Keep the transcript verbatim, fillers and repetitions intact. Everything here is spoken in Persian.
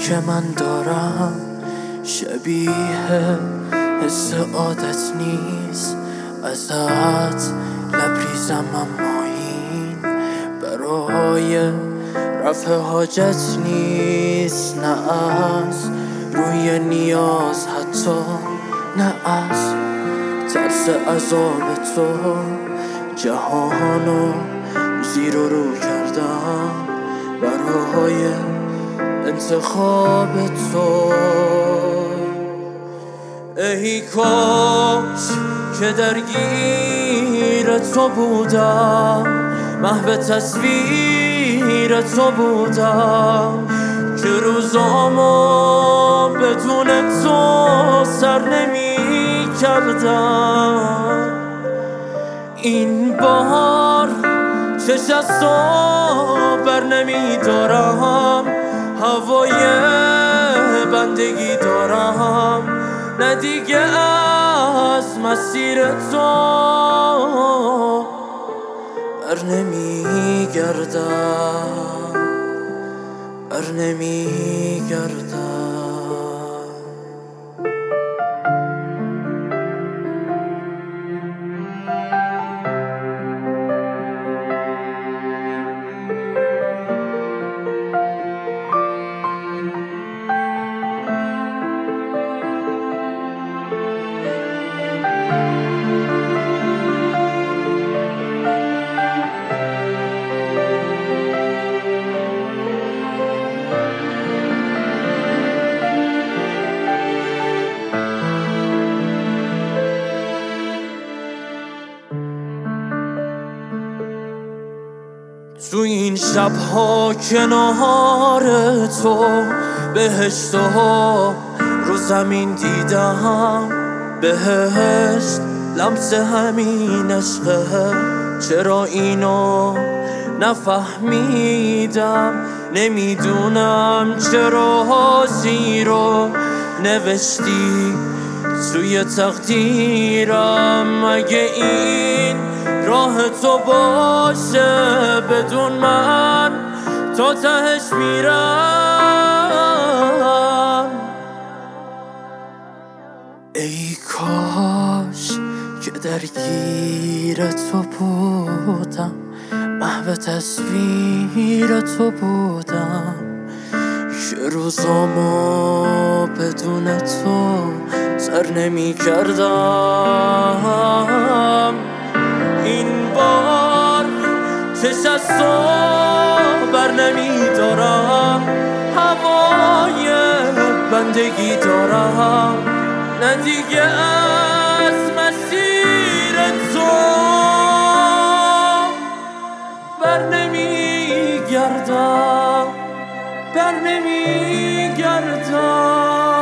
که من دارم شبیه حس عادت نیست ازت لبریزم، اما این برای رفع حاجت نیست. نه از روی نیاز، حتی نه از ترس عذاب تو جهانو زیر و رو کردم برای انتخاب تو. ای کاش که درگیر تو بودم، محو تصویر تو بودم، که روزامو بدون تو سر نمی کردم. این بار چش از تو بر نمی دارم، هوای بندگی دارم، نه دیگه از مسیر تو بر نمی گردم، بر نمی گردم. تو این شبها کنار تو بهشت ها رو زمین دیدم، بهشت لمس همین عشقه. چرا اینو نفهمیدم، نمیدونم چرا زیرو نوشتی توی تقدیرم. مگه این راه تو باشه بدون من تا تهش میرم؟ ای کاش که درگیر تو بودم، محو تصویر تو بودم، که روزامو بدون تو سر نمی کردم. این بار چش از تو بر نمی دارم، هوای بندگی دارم، نه دیگه از مسیر تو بر نمی گردم، بر نمی گردم.